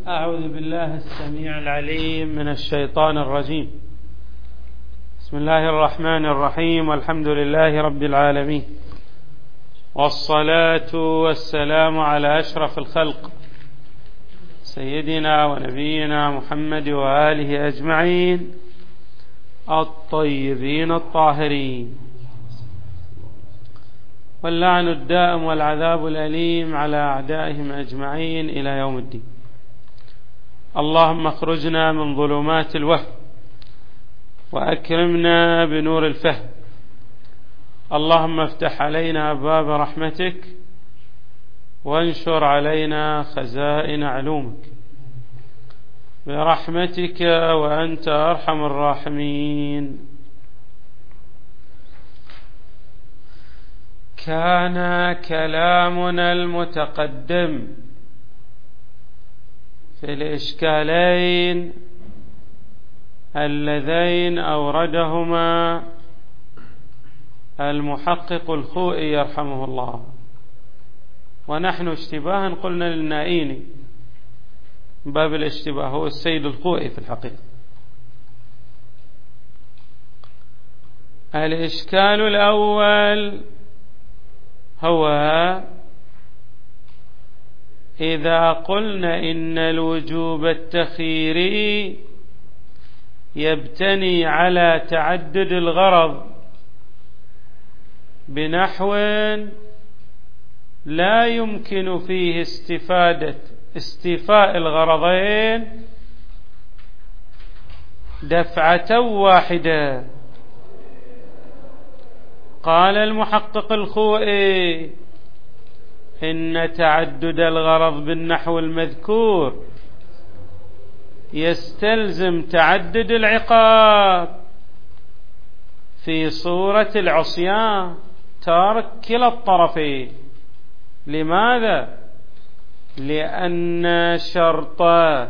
أعوذ بالله السميع العليم من الشيطان الرجيم. بسم الله الرحمن الرحيم، والحمد لله رب العالمين، والصلاة والسلام على أشرف الخلق سيدنا ونبينا محمد وآله أجمعين الطيبين الطاهرين، واللعن الدائم والعذاب الأليم على أعدائهم أجمعين إلى يوم الدين. اللهم اخرجنا من ظلمات الوهم وأكرمنا بنور الفهم. اللهم افتح علينا أبواب رحمتك وانشر علينا خزائن علومك برحمتك وأنت أرحم الراحمين. كان كلامنا المتقدم في الإشكالين اللذين أوردهما المحقق الخوئي يرحمه الله، ونحن اشتباها قلنا للنائيني باب الاشتباه هو السيد الخوئي في الحقيقة. الإشكال الأول هو إذا قلنا إن الوجوب التخييري يبتني على تعدد الغرض بنحو لا يمكن فيه استيفاء الغرضين دفعة واحدة، قال المحقق الخوئي إن تعدد الغرض بالنحو المذكور يستلزم تعدد العقاب في صورة العصيان، ترك كلا الطرفين. لماذا؟ لأن شرط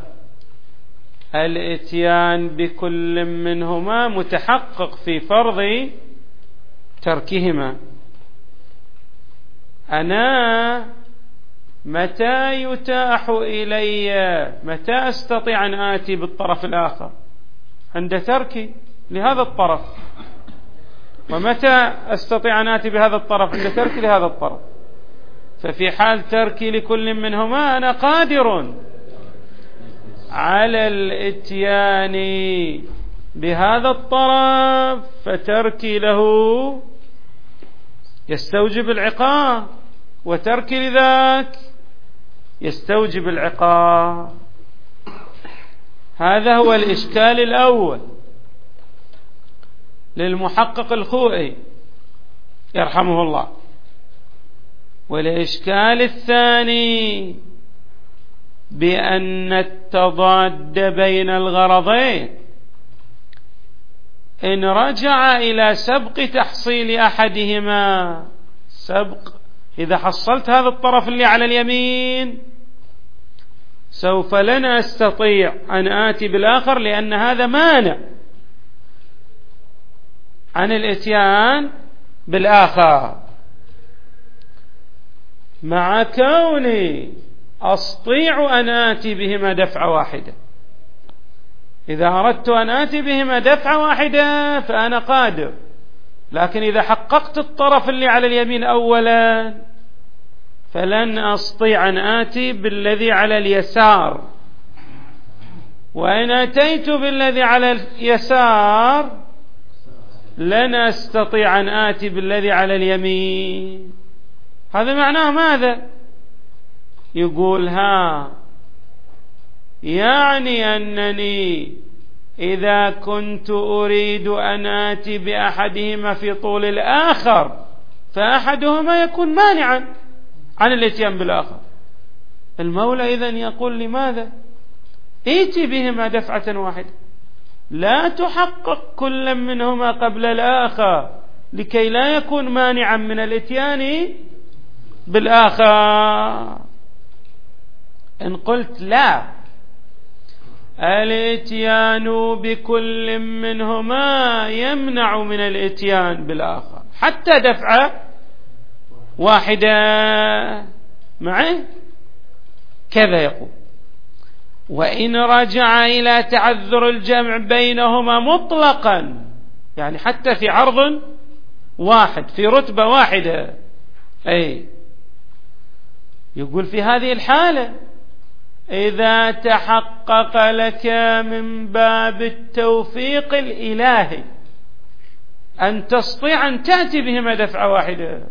الإتيان بكل منهما متحقق في فرض تركهما. أنا متى يتاح إلي، متى أستطيع أن آتي بالطرف الآخر؟ عند تركي لهذا الطرف. ومتى أستطيع أن آتي بهذا الطرف؟ عند تركي لهذا الطرف. ففي حال تركي لكل منهما أنا قادر على الإتيان بهذا الطرف، فتركي له يستوجب العقاب، وتركي لذاك يستوجب العقاب. هذا هو الإشكال الأول للمحقق الخوئي يرحمه الله. والإشكال الثاني بأن التضاد بين الغرضين إن رجع إلى سبق تحصيل أحدهما، إذا حصلت هذا الطرف اللي على اليمين سوف لن أستطيع أن آتي بالآخر، لأن هذا مانع عن الإتيان بالآخر، مع كوني أستطيع أن آتي بهما دفعة واحدة. إذا أردت أن آتي بهما دفعة واحدة فأنا قادر، لكن إذا حققت الطرف اللي على اليمين أولا فلن أستطيع أن آتي بالذي على اليسار، وإن أتيت بالذي على اليسار لن أستطيع أن آتي بالذي على اليمين. هذا معناه ماذا؟ يقول يعني أنني إذا كنت أريد أن آتي بأحدهما في طول الآخر فأحدهما يكون مانعا عن الاتيان بالآخر. المولى إذن يقول لماذا؟ ائتي بهما دفعة واحدة، لا تحقق كل منهما قبل الآخر لكي لا يكون مانعا من الاتيان بالآخر. إن قلت لا، الاتيان بكل منهما يمنع من الاتيان بالآخر حتى دفعة واحدة معه، كذا يقول. وإن رجع إلى تعذر الجمع بينهما مطلقا، يعني حتى في عرض واحد في رتبة واحدة، يقول في هذه الحالة إذا تحقق لك من باب التوفيق الإلهي أن تستطيع أن تأتي بهما دفعة واحدة،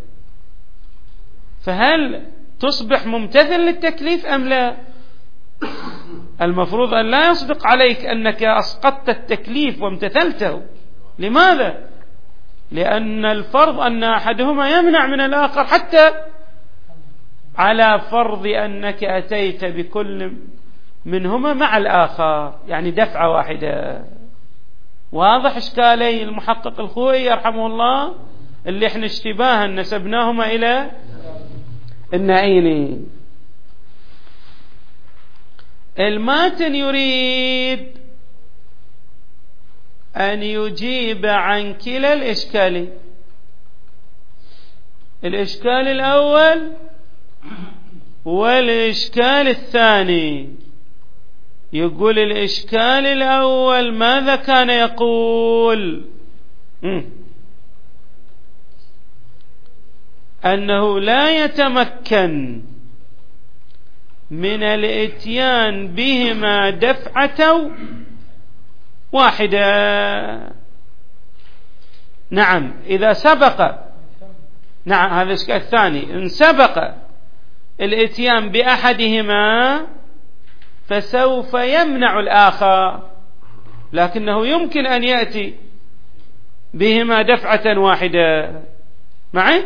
فهل تصبح ممتثل للتكليف أم لا؟ المفروض أن لا يصدق عليك أنك أسقطت التكليف وامتثلته. لماذا؟ لأن الفرض أن أحدهما يمنع من الآخر، حتى على فرض أنك أتيت بكل منهما مع الآخر، يعني دفعة واحدة. واضح إشكالي المحقق الخوئي يرحمه الله اللي احنا اشتباها نسبناهما إلى النعيني. الماتن يريد أن يجيب عن كلا الإشكالين. الإشكال الأول والإشكال الثاني. يقول الإشكال الأول ماذا كان يقول؟ أنه لا يتمكن من الإتيان بهما دفعة واحدة. نعم، إذا سبق، نعم هذا الإشكال الثاني، إن سبق الإتيان بأحدهما فسوف يمنع الآخر، لكنه يمكن أن يأتي بهما دفعة واحدة معي.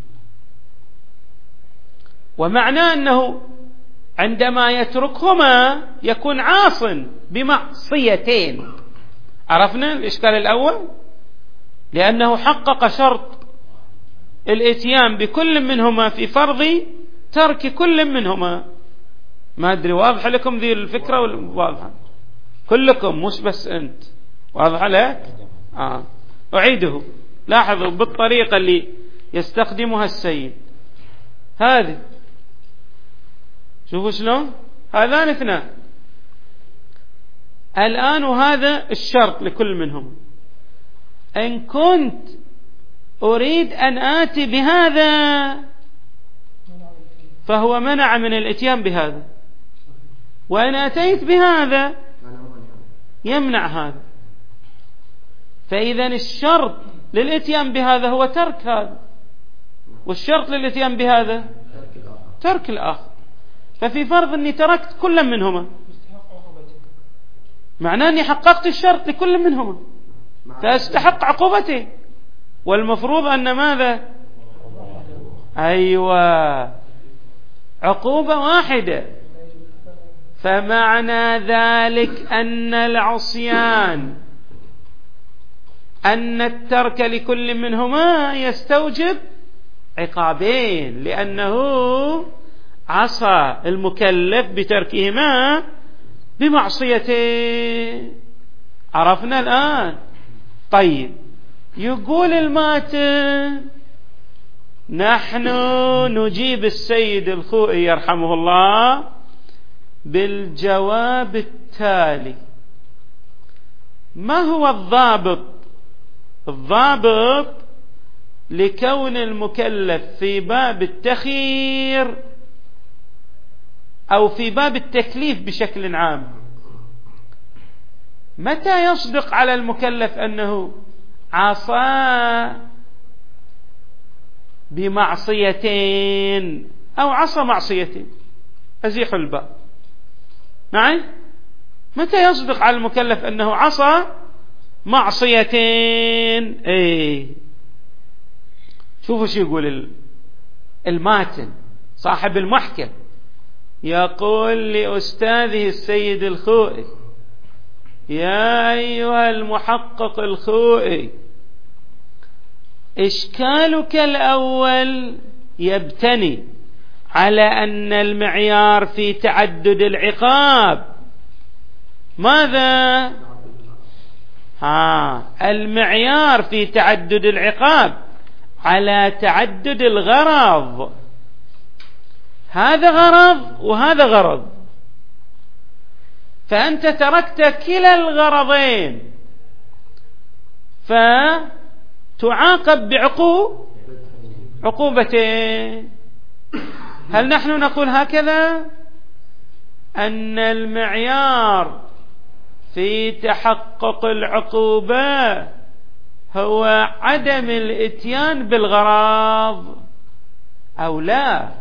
ومعنى أنه عندما يتركهما يكون عاص بمعصيتين. عرفنا الإشكال الأول، لأنه حقق شرط الإتيان بكل منهما في فرض ترك كل منهما. ما أدري واضح لكم ذي الفكرة واضحة كلكم مش بس أنت؟ واضح لك؟ أعيده. لاحظوا بالطريقة اللي يستخدمها السيد هذه، شوفوا شلون هذان اثنان الآن، وهذا الشرط لكل منهم. إن كنت أريد أن آتي بهذا فهو منع من الإتيان بهذا، وإن أتيت بهذا يمنع هذا. فإذا الشرط للإتيان بهذا هو ترك هذا، والشرط للإتيان بهذا ترك الآخر. ففي فرض أني تركت كل منهما معناه أني حققت الشرط لكل منهما فأستحق عقوبته، والمفروض أن ماذا؟ أيوة، عقوبة واحدة. فمعنى ذلك أن العصيان، أن الترك لكل منهما يستوجب عقابين، لأنه عصى المكلف بتركهما بمعصيته. عرفنا الآن؟ طيب، يقول الماتن نحن نجيب السيد الخوئي يرحمه الله بالجواب التالي. ما هو الضابط؟ الضابط لكون المكلف في باب التخيير أو في باب التكليف بشكل عام، متى يصدق على المكلف أنه عصى بمعصيتين أو عصى معصيتين؟ أزيح الباب معي. متى يصدق على المكلف أنه عصى معصيتين؟ شوفوا شو يقول الماتن صاحب المحكم. يقول لأستاذه السيد الخوئي: يا أيها المحقق الخوئي، إشكالك الأول يبتني على أن المعيار في تعدد العقاب ماذا؟ المعيار في تعدد العقاب على تعدد الغرض. هذا غرض وهذا غرض. فأنت تركت كلا الغرضين، فتعاقب بعقوبتين. هل نحن نقول هكذا أن المعيار في تحقق العقوبة هو عدم الإتيان بالغرض أو لا؟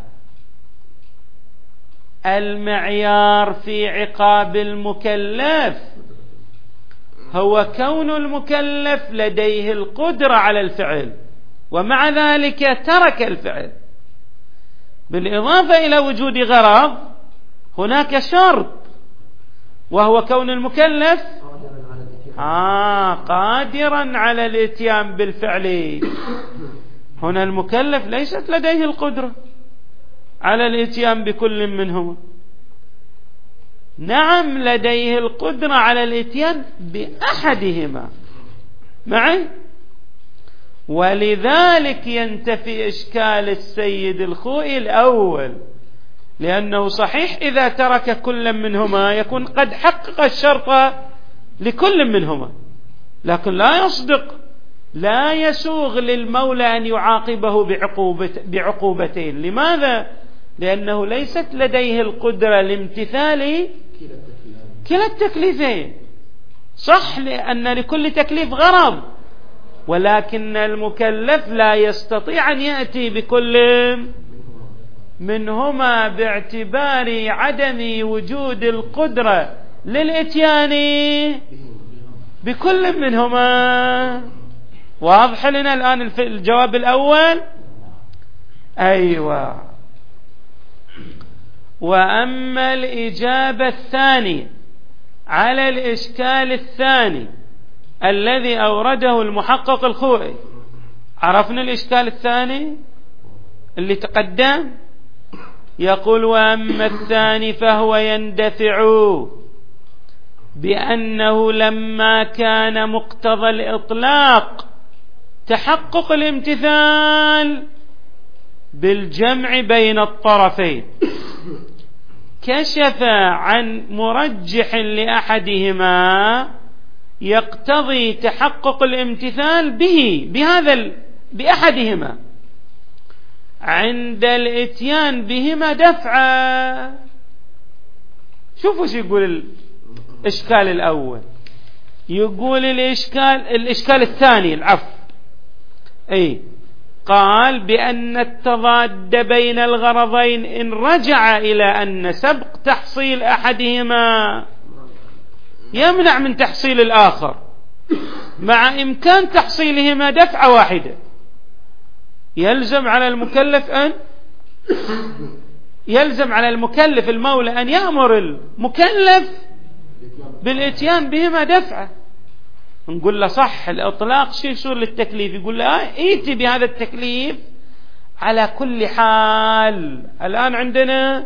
المعيار في عقاب المكلف هو كون المكلف لديه القدرة على الفعل ومع ذلك ترك الفعل، بالإضافة إلى وجود غرض هناك شرط وهو كون المكلف قادرا على الاتيان بالفعل. هنا المكلف ليست لديه القدرة على الاتيان بكل منهما، نعم لديه القدرة على الاتيان بأحدهما معي، ولذلك ينتفي إشكال السيد الخوئي الأول، لأنه صحيح إذا ترك كل منهما يكون قد حقق الشرط لكل منهما، لكن لا يصدق، لا يسوغ للمولى أن يعاقبه بعقوبتين. لماذا؟ لأنه ليست لديه القدرة لامتثال كلا التكليفين. صح لأن لكل تكليف غرض، ولكن المكلف لا يستطيع أن يأتي بكل منهما باعتبار عدم وجود القدرة للإتيان بكل منهما. واضح لنا الآن الجواب الأول؟ أيوة. وأما الإجابة الثانية على الإشكال الثاني الذي أورده المحقق الخوئي، عرفنا الإشكال الثاني اللي تقدم، يقول: وأما الثاني فهو يندفع بأنه لما كان مقتضى الإطلاق تحقق الامتثال بالجمع بين الطرفين، كشف عن مرجح لأحدهما يقتضي تحقق الامتثال بأحدهما عند الاتيان بهما دفعا. شوفوا شو يقول الإشكال الأول. يقول الإشكال الثاني، العفو، قال بأن التضاد بين الغرضين إن رجع إلى أن سبق تحصيل أحدهما يمنع من تحصيل الآخر مع إمكان تحصيلهما دفعة واحدة، يلزم على المكلف المولى أن يأمر المكلف بالإتيان بهما دفعة. نقول له صح، الإطلاق شيء يصير للتكليف، يقول له ائتي بهذا التكليف على كل حال. الآن عندنا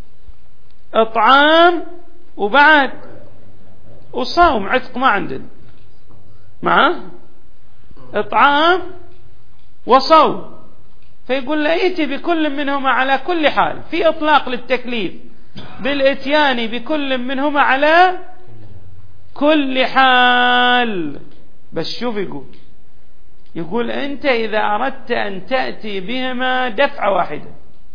إطعام وبعد وصوم، عتق ما عندنا، معه إطعام وصوم، فيقول له ائتي بكل منهما على كل حال، في إطلاق للتكليف بالإتيان بكل منهما على كل حال. بس شوف يقول أنت إذا أردت أن تأتي بهما دفعة واحدة،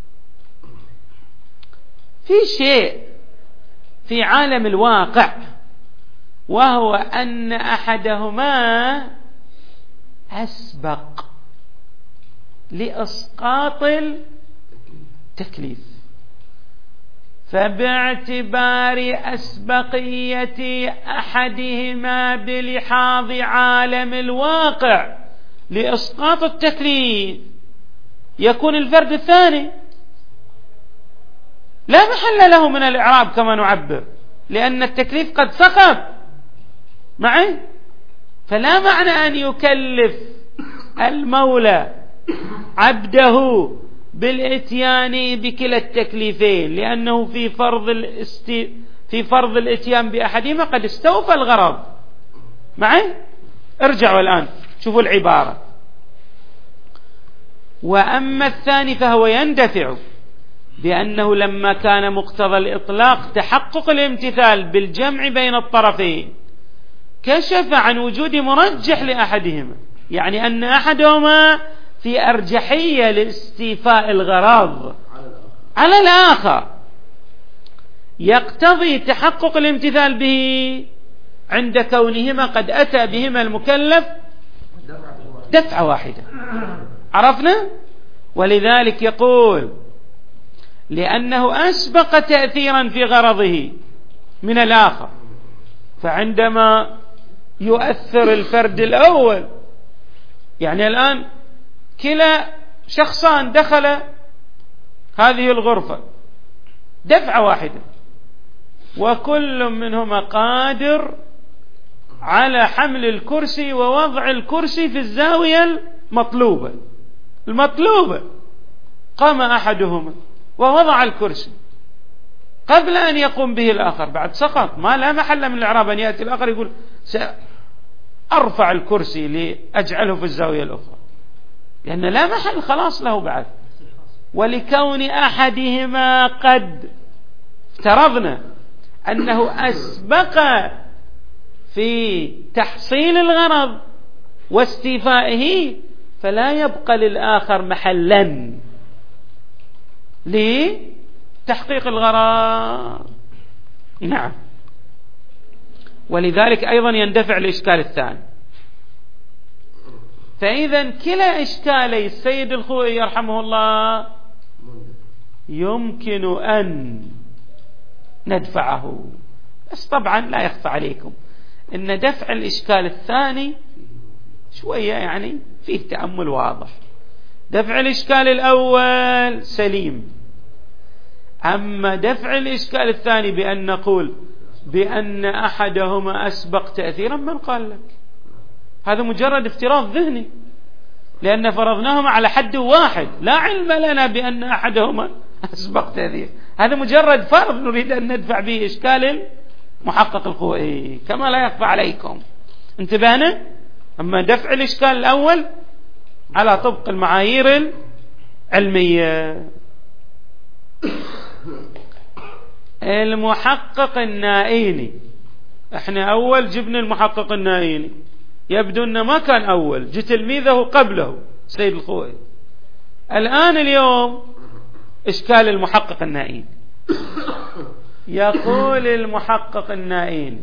في شيء في عالم الواقع، وهو أن أحدهما أسبق لإسقاط التكليف، فباعتبار أسبقية أحدهما بلحاظ عالم الواقع لإسقاط التكليف يكون الفرد الثاني لا محل له من الإعراب كما نعبر، لأن التكليف قد سقط معي، فلا معنى أن يكلف المولى عبده بالإتيان بكلا التكليفين، لأنه في فرض الإتيان بأحدهما قد استوفى الغرض معي. ارجعوا الآن شوفوا العبارة: وأما الثاني فهو يندفع بأنه لما كان مقتضى الإطلاق تحقق الامتثال بالجمع بين الطرفين كشف عن وجود مرجح لأحدهما، يعني أن أحدهما في أرجحية لاستيفاء الغرض على الآخر يقتضي تحقق الامتثال به عند كونهما قد أتى بهما المكلف دفعة واحدة. عرفنا؟ ولذلك يقول لأنه أسبق تأثيرا في غرضه من الآخر، فعندما يؤثر الفرد الأول، يعني الآن كلا شخصان دخل هذه الغرفة دفعة واحدة وكل منهما قادر على حمل الكرسي ووضع الكرسي في الزاوية المطلوبة، قام أحدهما ووضع الكرسي قبل أن يقوم به الآخر، بعد سقط، ما لا محل من الإعراب أن يأتي الآخر يقول سأرفع الكرسي لأجعله في الزاوية الأخرى، لأن لا محل خلاص له بعد. ولكون أحدهما قد افترضنا أنه أسبق في تحصيل الغرض واستيفائه، فلا يبقى للآخر محلا لتحقيق الغرض. نعم. ولذلك أيضا يندفع الإشكال الثاني. فإذا كلا إشكالي السيد الخوئي يرحمه الله يمكن أن ندفعه، بس طبعا لا يخفى عليكم إن دفع الإشكال الثاني شوية يعني فيه تأمل واضح. دفع الإشكال الأول سليم، أما دفع الإشكال الثاني بأن نقول بأن أحدهما أسبق تأثيرا، من قال لك؟ هذا مجرد افتراض ذهني، لأن فرضناهما على حد واحد، لا علم لنا بأن أحدهما أسبق تأثير، هذا مجرد فرض نريد أن ندفع به إشكال محقق الخوئي كما لا يخفى عليكم. انتبهنا؟ أما دفع الإشكال الأول على طبق المعايير العلمية. المحقق النائيني، احنا أول جبنا المحقق النائيني، يبدو أنه ما كان أول، جي تلميذه قبله سيد الخوئي. الآن اليوم إشكال المحقق النائيني. يقول المحقق النائيني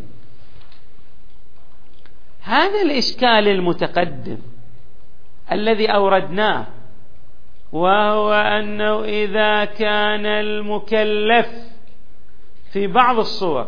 هذا الإشكال المتقدم الذي أوردناه، وهو أنه إذا كان المكلف في بعض الصور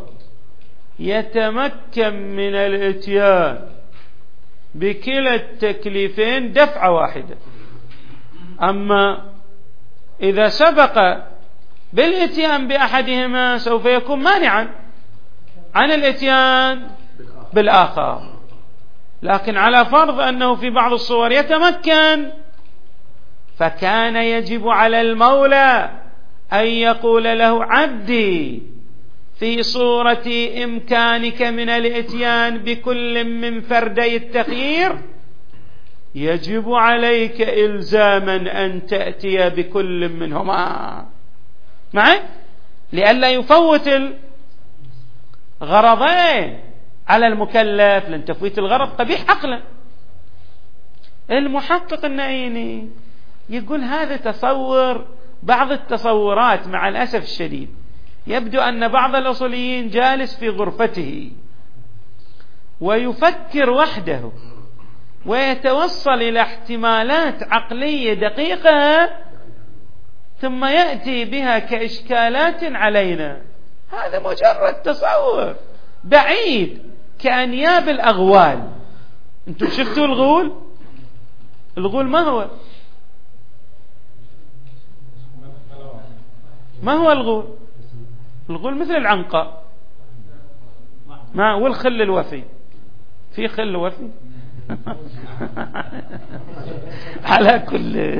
يتمكن من الإتيان بكلا التكليفين دفعة واحدة، أما إذا سبق بالإتيان بأحدهما سوف يكون مانعا عن الإتيان بالآخر. لكن على فرض أنه في بعض الصور يتمكن، فكان يجب على المولى أن يقول له عبدي في صورة إمكانك من الإتيان بكل من فردي التخيير يجب عليك إلزاما أن تأتي بكل منهما معي، لئلا يفوت الغرضين على المكلف، لأن تفويت الغرض قبيح عقلا. المحقق النائيني يقول هذا تصور، بعض التصورات مع الأسف الشديد يبدو أن بعض الأصوليين جالس في غرفته ويفكر وحده ويتوصل إلى احتمالات عقلية دقيقة ثم يأتي بها كإشكالات علينا. هذا مجرد تصور بعيد كأنياب الأغوال. أنتم شفتوا الغول؟ الغول ما هو؟ ما هو الغول؟ الغول مثل العنقاء ما والخل الوفي. في خل وفي على كل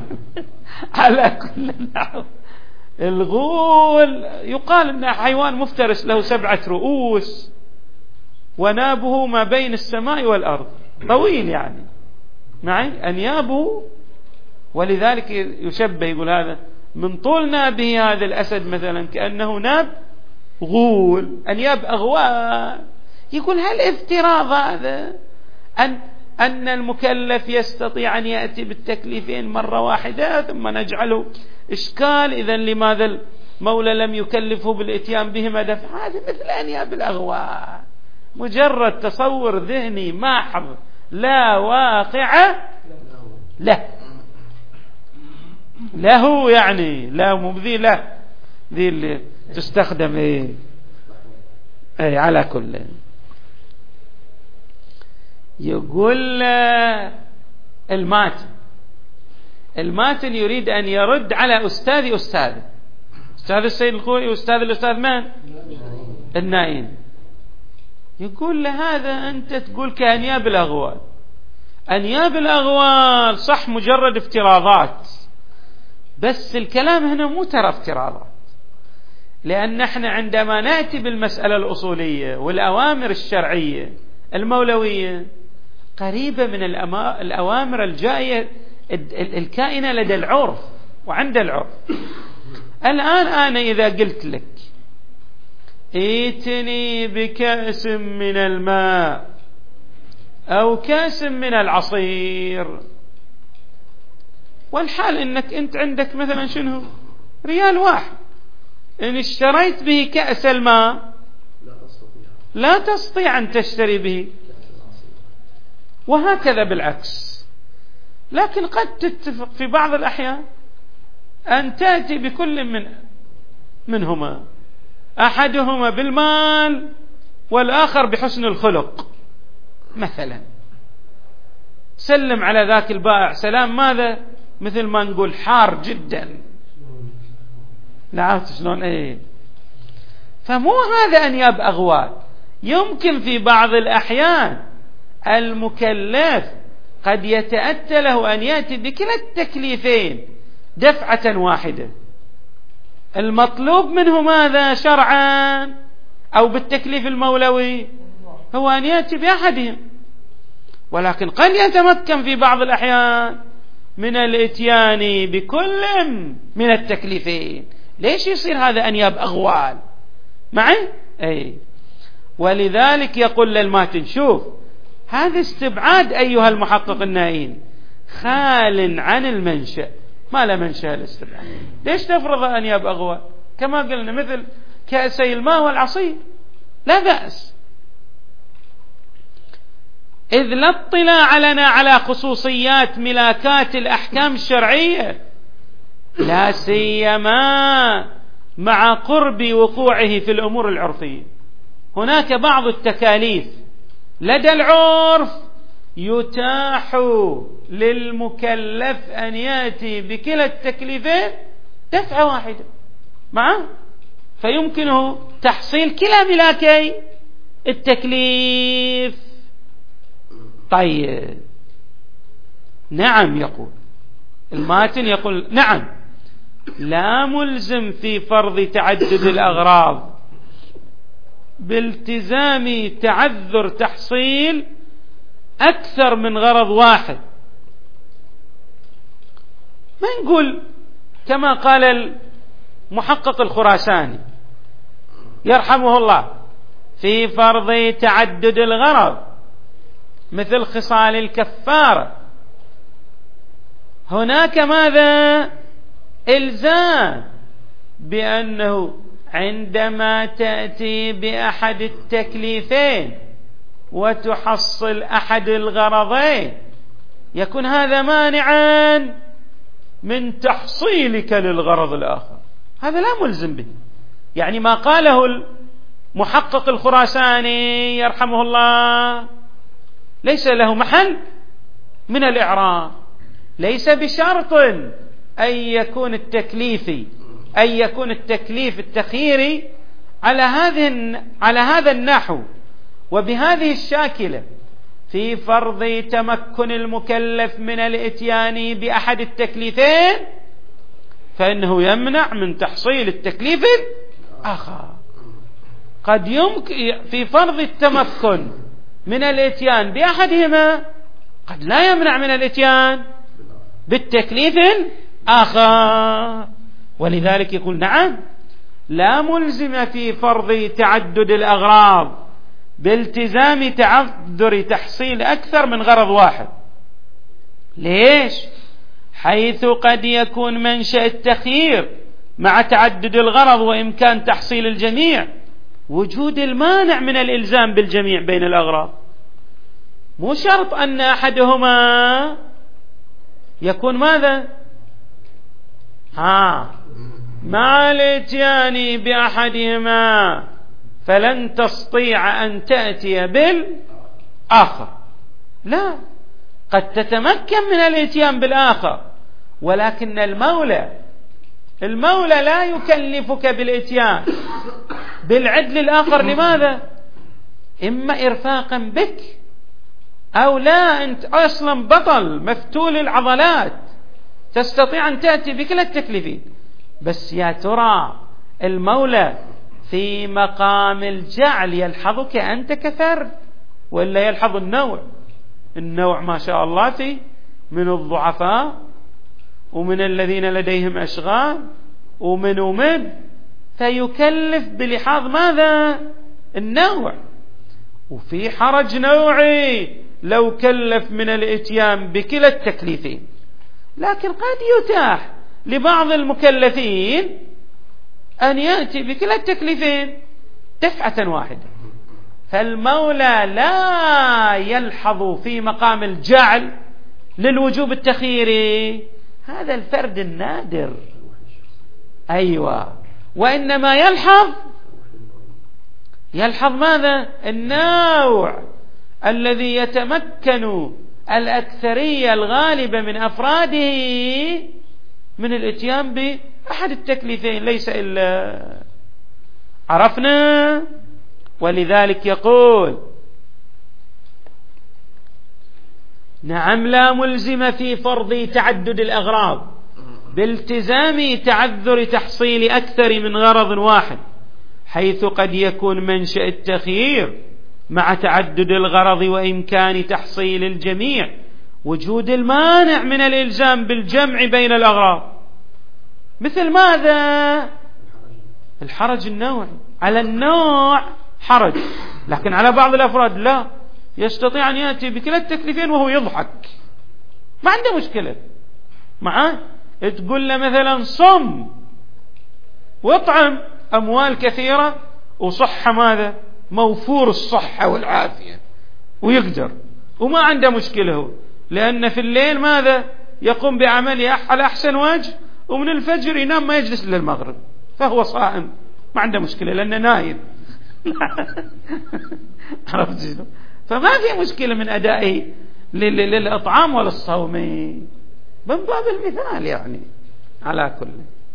نحو. الغول يقال انه حيوان مفترس له 7 رؤوس ونابه ما بين السماء والأرض، طويل يعني معي أنيابه، ولذلك يشبه، يقول هذا من طول نابه هذا الأسد مثلا كأنه ناب غول، أنياب أغوال. يقول هل افتراض هذا أن المكلف يستطيع أن يأتي بالتكليفين مرة واحدة ثم نجعله إشكال؟ إذن لماذا المولى لم يكلفه بالإتيان بهما دفع؟ هذه مثل أنياب الأغوال، مجرد تصور ذهني محض لا واقع له يعني لا مبذي له، ذي اللي تستخدم اي على كل. يقول الماتن يريد أن يرد على أستاذ السيد الخوئي وأستاذ الأستاذ من؟ النائين. يقول له هذا أنت تقول كأنياب الأغوال. أنياب الأغوال صح مجرد افتراضات، بس الكلام هنا مو ترى افتراضات، لأن احنا عندما نأتي بالمسألة الأصولية والأوامر الشرعية المولوية قريبة من الأوامر الجائية الكائنة لدى العرف وعند العرف. الآن أنا إذا قلت لك ائتني بكأس من الماء أو كأس من العصير، والحال إنك أنت عندك مثلا شنو ريال واحد، إن اشتريت به كأس الماء لا تستطيع أن تشتري به، وهكذا بالعكس. لكن قد تتفق في بعض الأحيان أن تأتي بكل منهما، أحدهما بالمال والآخر بحسن الخلق مثلا. سلم على ذاك البائع سلام ماذا مثل ما نقول حار جدا، لا عرفت شلون فمو هذا أنياب أغوال. يمكن في بعض الأحيان المكلف قد يتأتى له أن يأتي بكلا التكليفين دفعة واحدة، المطلوب منه ماذا شرعا أو بالتكليف المولوي هو أن يأتي بأحدهم، ولكن قد يتمكن في بعض الأحيان من الاتيان بكل من التكليفين. ليش يصير هذا أنياب أغوال معي؟ ولذلك يقول للماتن شوف هذا استبعاد أيها المحقق النائين خال عن المنشأ، ما لا منشأ الاستبعاد. ليش تفرض أنياب أغوال؟ كما قلنا مثل كأسي الماء والعصير لا بأس، إذ لا اطلاع لنا على خصوصيات ملاكات الأحكام الشرعية، لا سيما مع قرب وقوعه في الأمور العرفية. هناك بعض التكاليف لدى العرف يتاح للمكلف أن يأتي بكلا التكليفين دفعة واحدة معه، فيمكنه تحصيل كلا ملاكي التكليف. طيب نعم، يقول الماتن يقول نعم لا ملزم في فرض تعدد الأغراض بالتزام تعذر تحصيل أكثر من غرض واحد. ما نقول كما قال المحقق الخراساني يرحمه الله في فرض تعدد الغرض مثل خصال الكفارة، هناك ماذا إلزام بأنه عندما تأتي بأحد التكليفين وتحصل أحد الغرضين يكون هذا مانعا من تحصيلك للغرض الآخر، هذا لا ملزم به. يعني ما قاله المحقق الخراساني يرحمه الله ليس له محل من الإعراب. ليس بشرط أن يكون التكليف التخييري على هذا النحو وبهذه الشاكلة في فرض تمكن المكلف من الاتيان بأحد التكليفين، فإنه يمنع من تحصيل التكليف الآخر. قد يمكن في فرض التمكن من الاتيان بأحدهما قد لا يمنع من الاتيان بالتكليف الآخر. ولذلك يقول نعم لا ملزم في فرض تعدد الأغراض بالتزام تعذر تحصيل أكثر من غرض واحد. ليش؟ حيث قد يكون منشأ التخيير مع تعدد الغرض وإمكان تحصيل الجميع وجود المانع من الإلزام بالجميع بين الأغراض. مو شرط أن أحدهما يكون ماذا؟ مع الاتيان بأحدهما فلن تستطيع أن تأتي بالآخر. لا، قد تتمكن من الاتيان بالآخر، ولكن المولى لا يكلفك بالاتيان بالعدل الآخر. لماذا؟ إما إرفاقا بك، أو لا، أنت أصلا بطل مفتول العضلات تستطيع أن تأتي بكلا التكليفين. بس يا ترى المولى في مقام الجعل يلحظك أنت كفرد ولا يلحظ النوع ما شاء الله فيه من الضعفاء ومن الذين لديهم أشغال ومن فيكلف بلحاظ ماذا؟ النوع. وفي حرج نوعي لو كلف من الاتيان بكلا التكليفين، لكن قد يتاح لبعض المكلفين أن يأتي بكلا التكليفين دفعة واحدة. فالمولى لا يلحظ في مقام الجعل للوجوب التخييري هذا الفرد النادر، أيوة، وإنما يلحظ ماذا؟ النوع الذي يتمكن الأكثرية الغالبة من أفراده من الاتيان بأحد التكليفين، ليس إلا. عرفنا؟ ولذلك يقول نعم لا ملزم في فرض تعدد الأغراض بالتزام تعذر تحصيل أكثر من غرض واحد، حيث قد يكون منشأ التخيير مع تعدد الغرض وإمكان تحصيل الجميع وجود المانع من الإلزام بالجمع بين الأغراض. مثل ماذا؟ الحرج النوعي. على النوع حرج، لكن على بعض الأفراد لا، يستطيع أن يأتي بكلا التكليفين وهو يضحك، ما عنده مشكلة معاه. تقول له مثلا صم واطعم، أموال كثيرة وصحة ماذا؟ موفور الصحة والعافية ويقدر وما عنده مشكلة هو، لأن في الليل ماذا؟ يقوم بعمله على أحسن وجه، ومن الفجر ينام ما يجلس للمغرب، فهو صائم ما عنده مشكلة لأنه نايم. عرفت شنو؟ فما في مشكلة من أدائه للإطعام وللصوم من باب المثال يعني. على كل،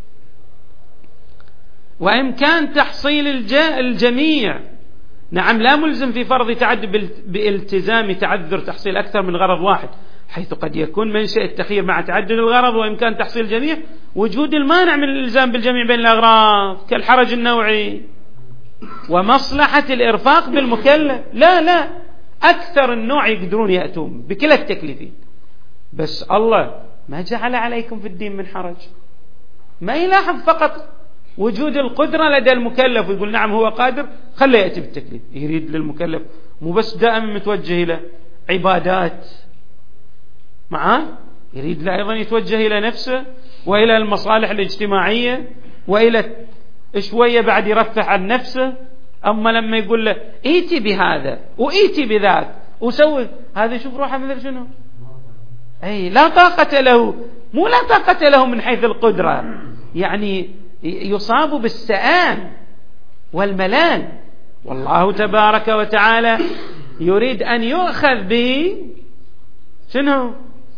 وإمكان تحصيل الجميع نعم لا ملزم في فرض تعدد بالتزام تعذر تحصيل أكثر من غرض واحد، حيث قد يكون منشأ التخيير مع تعدد الغرض وإمكان تحصيل الجميع وجود المانع من الإلزام بالجميع بين الأغراض كالحرج النوعي ومصلحة الإرفاق بالمكلف. لا، أكثر النوع يقدرون يأتون بكلا التكليفين، بس الله ما جعل عليكم في الدين من حرج. ما يلاحظ فقط وجود القدرة لدى المكلف ويقول نعم هو قادر خليه يأتي بالتكليف، يريد للمكلف مو بس دائما متوجه إلى عبادات معاه، يريد له أيضا يتوجه إلى نفسه وإلى المصالح الاجتماعية وإلى شوية بعد يرفع عن نفسه. أما لما يقول له ايتي بهذا وإيتي بذاك وسوي هذا، شوف روحه مثل شنو، أي لا طاقة له، مو لا طاقة له من حيث القدرة، يعني يصاب بالسآم والملال. والله تبارك وتعالى يريد أن يؤخذ به شنو؟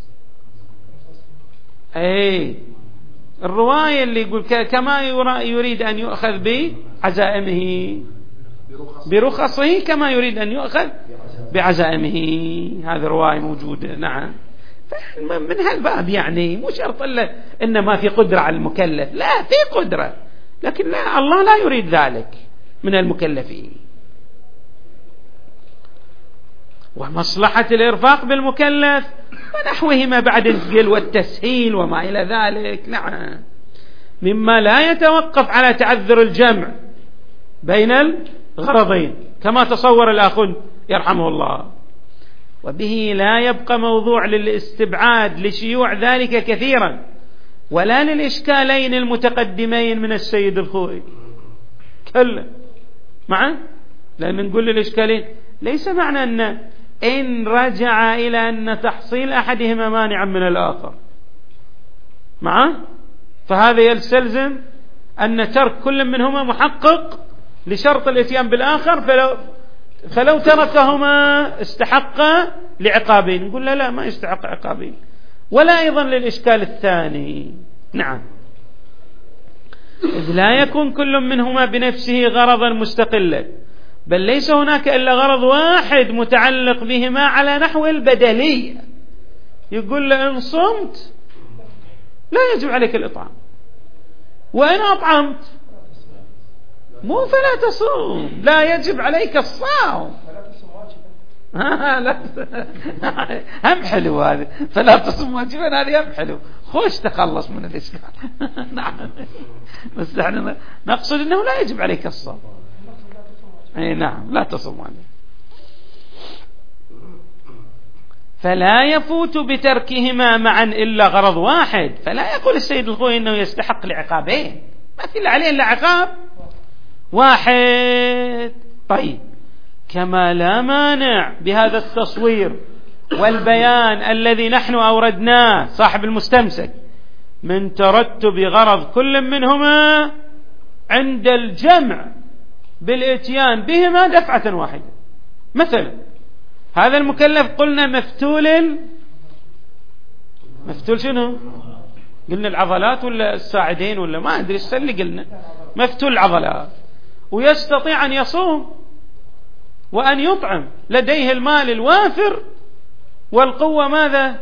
أي الرواية اللي يقول كما يريد أن يؤخذ بعزائمه برخصه كما يريد أن يؤخذ بعزائمه. هذه رواية موجودة. نعم، من هالباب يعني مو شرط إن ما في قدرة على المكلف، لا في قدرة، لكن لا، الله لا يريد ذلك من المكلفين. ومصلحة الإرفاق بالمكلف ونحوهما بعد الثقل والتسهيل وما إلى ذلك. نعم، مما لا يتوقف على تعذر الجمع بين الغرضين كما تصور الآخوند يرحمه الله. وبه لا يبقى موضوع للاستبعاد لشيوع ذلك كثيرا، ولا للإشكالين المتقدمين من السيد الخوئي كلا معه، لأن نقول للإشكالين ليس معنى أن إن رجع إلى أن تحصيل أحدهما مانعا من الآخر معه، فهذا يستلزم أن ترك كل منهما محقق لشرط الاتيان بالآخر، فلو تركهما استحق لعقابين. نقول لا ما يستحق عقابين. ولا أيضا للإشكال الثاني، نعم، إذ لا يكون كل منهما بنفسه غرضا مستقلا، بل ليس هناك إلا غرض واحد متعلق بهما على نحو البدلية. يقول له إن صمت لا يجب عليك الإطعام، وإن أطعمت مو فلا تصوم، لا يجب عليك الصوم. لا هم حلو هذا، فلا تصوم واجبا، هذه هم حلو، خوش تخلص من الإشكال. نعم، بس احنا نقصد أنه لا يجب عليك الصوم. أي نعم، لا تصوم واجبا. فلا يفوت بتركهما معا إلا غرض واحد. فلا يقول السيد الخوئي أنه يستحق لعقابين، ما في عليه إلا عقاب واحد. طيب، كما لا مانع بهذا التصوير والبيان الذي نحن أوردناه صاحب المستمسك من ترتب غرض كل منهما عند الجمع بالإتيان بهما دفعة واحدة. مثلا هذا المكلف قلنا مفتول شنو؟ قلنا العضلات ولا الساعدين ولا ما أدري ايش اللي قلنا، مفتول العضلات، ويستطيع أن يصوم وأن يطعم، لديه المال الوافر والقوة ماذا؟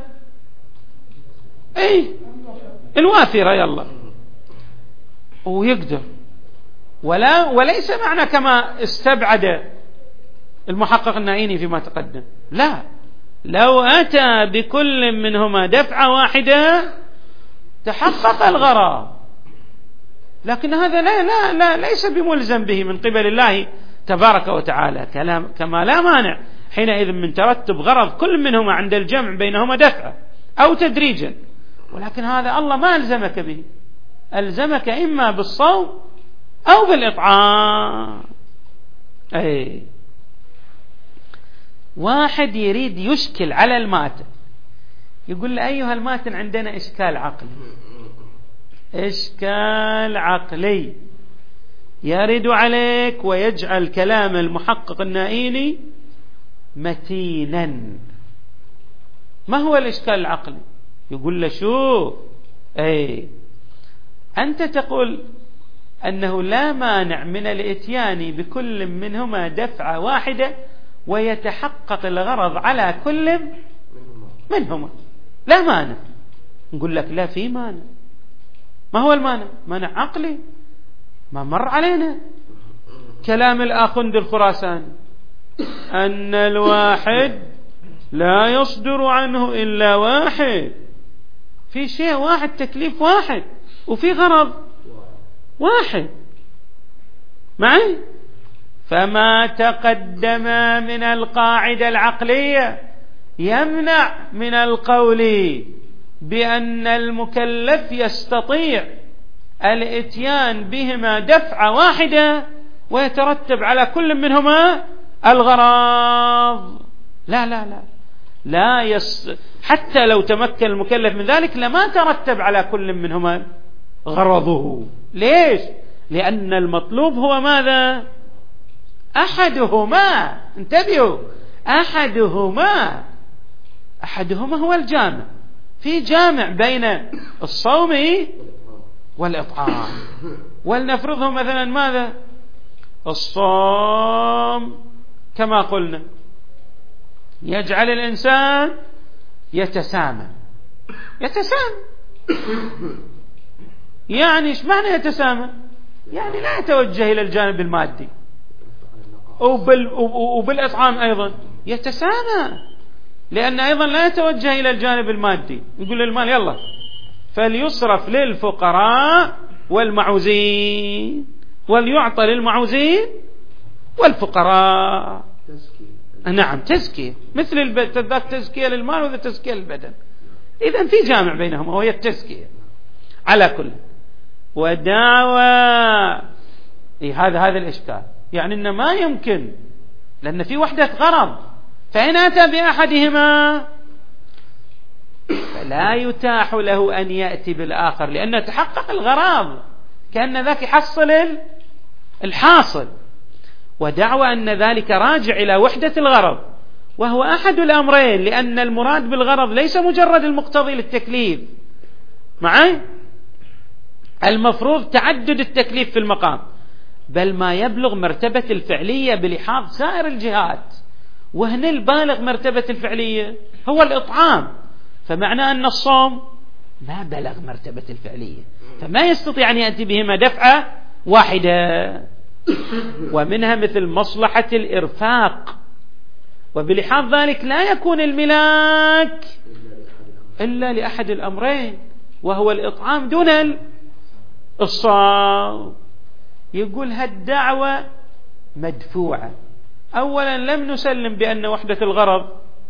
أي الوافرة، يلا، ويقدر. وليس معنى كما استبعد المحقق النائيني فيما تقدم، لا، لو أتى بكل منهما دفعة واحدة تحقق الغرض، لكن هذا لا ليس بملزم به من قبل الله تبارك وتعالى، كما لا مانع حينئذ من ترتب غرض كل منهما عند الجمع بينهما دفعة أو تدريجا، ولكن هذا الله ما ألزمك به، ألزمك إما بالصوم أو بالإطعام. أي واحد يريد يشكل على الماتن، يقول له أيها الماتن عندنا إشكال عقلي يرد عليك ويجعل كلام المحقق النائيني متينا. ما هو الإشكال العقلي؟ يقول له شوف، أنت تقول أنه لا مانع من الإتيان بكل منهما دفعة واحدة ويتحقق الغرض على كل منهما، لا مانع. نقول لك لا، في مانع. ما هو المانع؟ مانع عقلي، ما مر علينا كلام الآخوند الخراساني أن الواحد لا يصدر عنه إلا واحد، في شيء واحد، تكليف واحد، وفي غرض واحد معي. فما تقدم من القاعدة العقلية يمنع من القول بأن المكلف يستطيع الاتيان بهما دفعة واحدة ويترتب على كل منهما الغرض. لا حتى لو تمكن المكلف من ذلك لما ترتب على كل منهما غرضه. ليش؟ لأن المطلوب هو ماذا؟ أحدهما، انتبهوا، أحدهما هو الجامع، في جامع بين الصوم والإطعام. ولنفرضه مثلا ماذا؟ الصوم كما قلنا يجعل الإنسان يتسامى. يعني ايش معنى يتسامى؟ يعني لا يتوجه إلى الجانب المادي، وبالإطعام أيضا يتسامى، لأن أيضا لا يتوجه إلى الجانب المادي. يقول للمال يلا فليصرف للفقراء والمعوزين، وليعطى للمعوزين والفقراء. نعم تزكية، مثل ذاك تزكية للمال وذا تزكية للبدن. إذن في جامع بينهما وهي التزكية. على كل ودعوى هذا الإشكال، يعني إن ما يمكن، لأن في وحدة غرض، فإن أتى بأحدهما فلا يتاح له أن يأتي بالآخر، لأنه تحقق الغرض، كأن ذاك يحصل الحاصل. ودعوى أن ذلك راجع إلى وحدة الغرض، وهو أحد الأمرين، لأن المراد بالغرض ليس مجرد المقتضي للتكليف معي، المفروض تعدد التكليف في المقام، بل ما يبلغ مرتبة الفعلية بلحاظ سائر الجهات. وهنا البالغ مرتبة الفعلية هو الإطعام، فمعنى أن الصوم ما بلغ مرتبة الفعلية، فما يستطيع أن يأتي بهما دفعة واحدة. ومنها مثل مصلحة الإرفاق، وبلحاظ ذلك لا يكون الملاك إلا لأحد الأمرين، وهو الإطعام دون الصوم. يقول هالدعوة مدفوعة. أولا لم نسلم بأن وحدة الغرض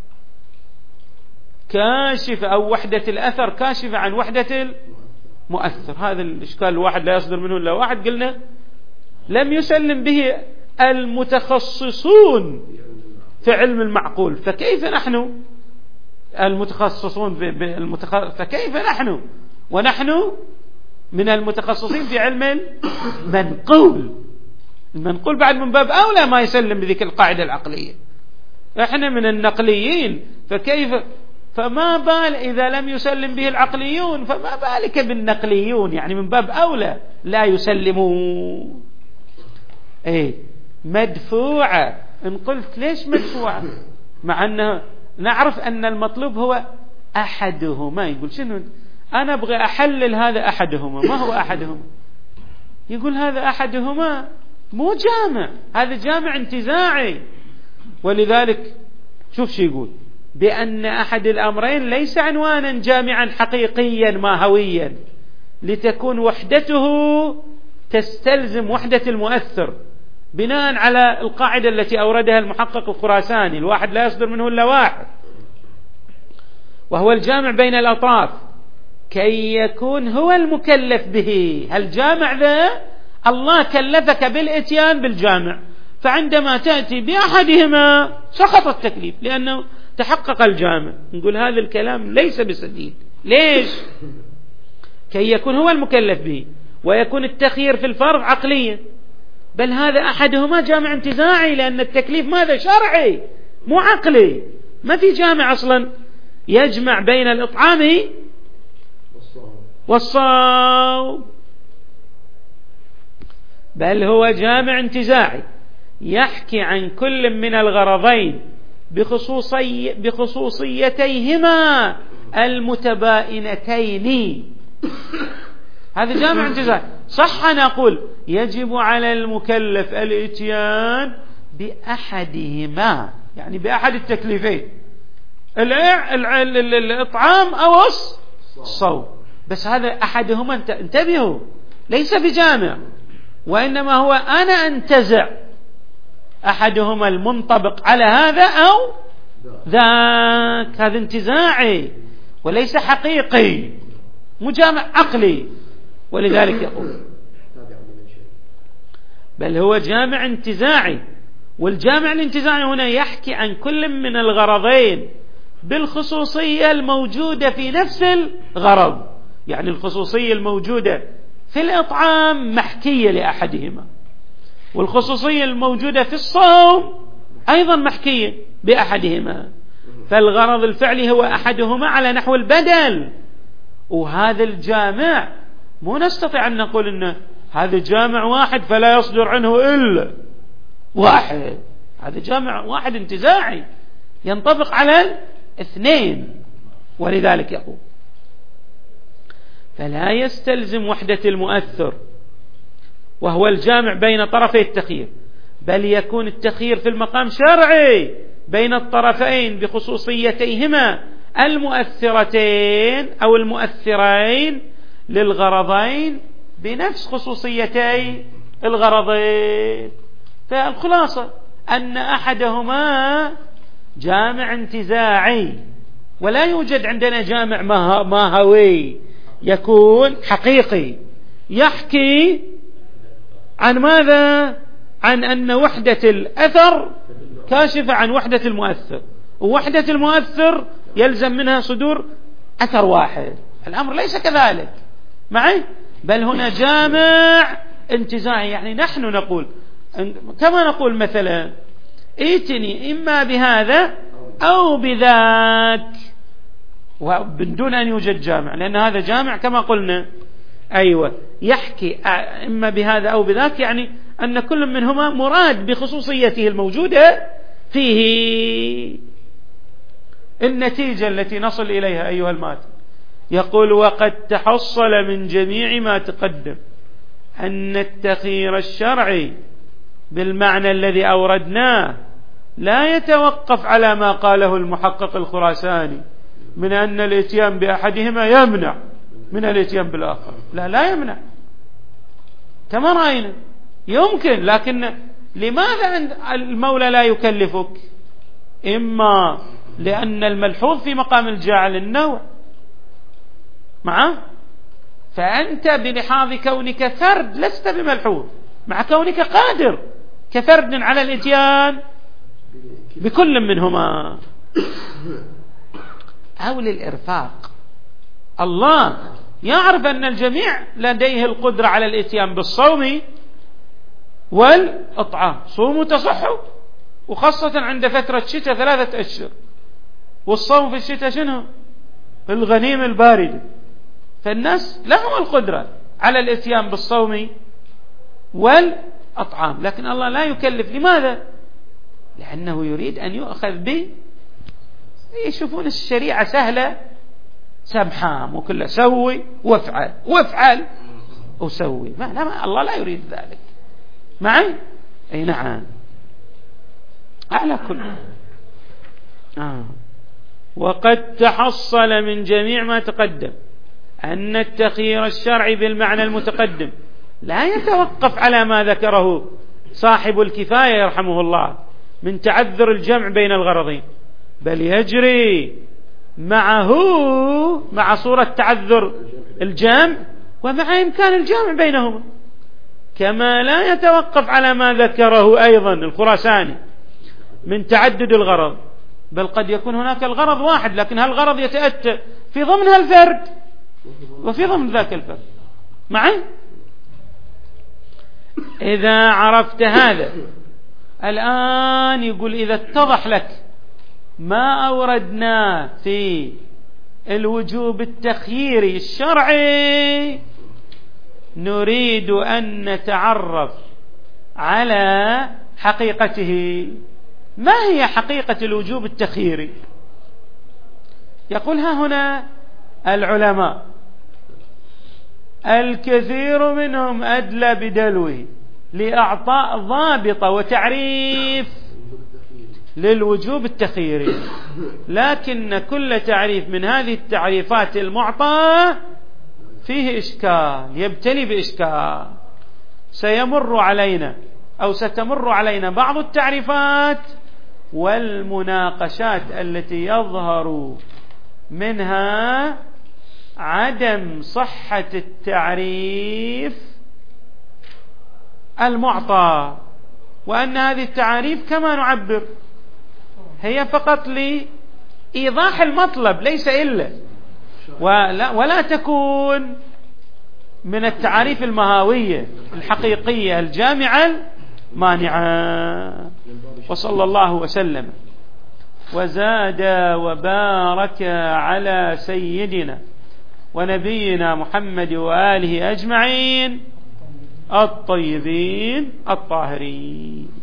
كاشفة، أو وحدة الأثر كاشفة عن وحدة المؤثر. هذا الإشكال الواحد لا يصدر منه إلا واحد، قلنا لم يسلم به المتخصصون في علم المعقول، فكيف نحن المتخصصون فكيف نحن ونحن من المتخصصين في علم المنقول بعد من باب أولى ما يسلم بذيك القاعدة العقلية. احنا من النقليين، فما بال إذا لم يسلم به العقليون، فما بالك بالنقليون، يعني من باب أولى لا يسلمون. مدفوعة. إن قلت ليش مدفوعة مع أنه نعرف أن المطلوب هو أحدهما؟ يقول شنو أنا أبغى أحلل هذا أحدهما، ما هو أحدهما؟ يقول هذا أحدهما مو جامع، هذا جامع انتزاعي. ولذلك شوف شو يقول، بأن أحد الأمرين ليس عنوانا جامعا حقيقيا ماهويا، لتكون وحدته تستلزم وحدة المؤثر، بناء على القاعدة التي أوردها المحقق الخراساني، الواحد لا يصدر منه إلا واحد، وهو الجامع بين الأطراف، كي يكون هو المكلف به. الجامع ذا الله كلفك بالإتيان بالجامع، فعندما تأتي بأحدهما سقط التكليف لأنه تحقق الجامع. نقول هذا الكلام ليس بسديد. ليش؟ كي يكون هو المكلف به، ويكون التخيير في الفرض عقليا، بل هذا أحدهما جامع انتزاعي، لأن التكليف ماذا؟ شرعي مو عقلي. ما في جامع أصلا يجمع بين الإطعام والصوم، بل هو جامع انتزاعي يحكي عن كل من الغرضين بخصوصيتيهما المتباينتين. هذا جامع انتزاعي. صح نقول يجب على المكلف الاتيان بأحدهما، يعني بأحد التكليفين، الإطعام أو الصوم، بس هذا أحدهما انتبهوا ليس بجامع، وإنما هو أنا أنتزع أحدهما المنطبق على هذا أو ذاك. هذا انتزاعي وليس حقيقي، مجامع عقلي. ولذلك يقول بل هو جامع انتزاعي، والجامع الانتزاعي هنا يحكي عن كل من الغرضين بالخصوصية الموجودة في نفس الغرض، يعني الخصوصية الموجودة في الإطعام محكية لأحدهما، والخصوصية الموجودة في الصوم أيضا محكية بأحدهما، فالغرض الفعلي هو أحدهما على نحو البدل. وهذا الجامع مو نستطيع أن نقول إنه هذا جامع واحد فلا يصدر عنه إلا واحد، هذا جامع واحد انتزاعي ينطبق على الاثنين. ولذلك يقول فلا يستلزم وحدة المؤثر وهو الجامع بين طرفي التخيير، بل يكون التخيير في المقام شرعي بين الطرفين بخصوصيتيهما المؤثرتين أو المؤثرين للغرضين بنفس خصوصيتي الغرضين. فالخلاصة أن أحدهما جامع انتزاعي، ولا يوجد عندنا جامع ماهوي، يكون حقيقي، يحكي عن ماذا؟ عن أن وحدة الأثر كاشفة عن وحدة المؤثر، ووحدة المؤثر يلزم منها صدور أثر واحد. الأمر ليس كذلك معي، بل هنا جامع انتزاعي. يعني نحن نقول كما نقول مثلا ائتني إما بهذا أو بذاك، وبدون أن يوجد جامع، لأن هذا جامع كما قلنا. أيوة، يحكي إما بهذا أو بذاك، يعني أن كل منهما مراد بخصوصيته الموجودة فيه. النتيجة التي نصل إليها أيها الماتن، يقول: وقد تحصل من جميع ما تقدم أن التخيير الشرعي بالمعنى الذي أوردناه لا يتوقف على ما قاله المحقق الخراساني من أن الاتيان بأحدهما يمنع من الاتيان بالآخر. لا يمنع، كما رأينا يمكن، لكن لماذا المولى لا يكلفك؟ إما لأن الملحوظ في مقام الجاعل النوع معه، فأنت بلحاظ كونك فرد لست بملحوظ، مع كونك قادر كفرد على الاتيان بكل منهما. أو للإرفاق، الله يعرف أن الجميع لديه القدرة على الاتيان بالصوم والإطعام. صوموا تصحوا، وخاصة عند فترة شتاء 3 أشهر، والصوم في الشتاء شنو؟ الغنيمة الباردة. فالناس لهم القدرة على الاتيان بالصوم والأطعام، لكن الله لا يكلف. لماذا؟ لأنه يريد أن يؤخذ يشوفون الشريعة سهلة سمحام، وكله سوي وافعل وسوي. لا، الله لا يريد ذلك معي. أي نعم، على كل. وقد تحصل من جميع ما تقدم أن التخيير الشرعي بالمعنى المتقدم لا يتوقف على ما ذكره صاحب الكفاية يرحمه الله من تعذر الجمع بين الغرضين، بل يجري معه مع صورة تعذر الجمع ومع إمكان الجمع بينهما، كما لا يتوقف على ما ذكره أيضا الخراساني من تعدد الغرض، بل قد يكون هناك الغرض واحد، لكن هالغرض يتأتى في ضمن هالفرد وفي ضمن ذاك الفرد معي. إذا عرفت هذا الآن، يقول إذا اتضح لك ما أوردناه في الوجوب التخييري الشرعي، نريد أن نتعرف على حقيقته. ما هي حقيقة الوجوب التخييري؟ يقولها هنا العلماء الكثير منهم أدلى بدلوه لإعطاء ضابط وتعريف للوجوب التخييري، لكن كل تعريف من هذه التعريفات المعطاة فيه إشكال، يبتلي بإشكال. سيمر علينا أو ستمر علينا بعض التعريفات والمناقشات التي يظهر منها عدم صحة التعريف المعطى، وأن هذه التعاريف كما نعبر هي فقط لإيضاح المطلب ليس إلا، ولا تكون من التعاريف المهاوية الحقيقية الجامعة المانعة. وصلى الله وسلم وزاد وبارك على سيدنا ونبينا محمد وآله أجمعين الطيبين الطاهرين.